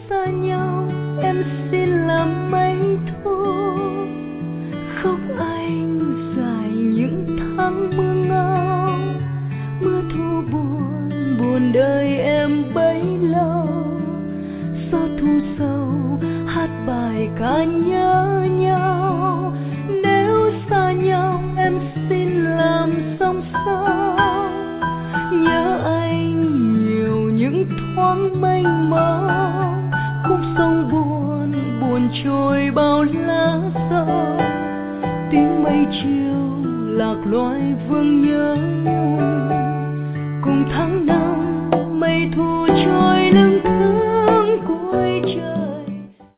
xa nhau em xin làm mây thôi. Khóc anh dài những tháng mưa ngao, mưa thu buồn buồn đời em bấy lâu. Gió thu sâu hát bài ca nhớ nhau. Nếu xa nhau em xin làm sóng sao, nhớ anh nhiều những thoáng mênh mông. Khúc sông buồn buồn trôi bao lá rơi, tiếng mây chiều lạc loài vương nhớ nhung. Cùng tháng năm mây thu trôi lưng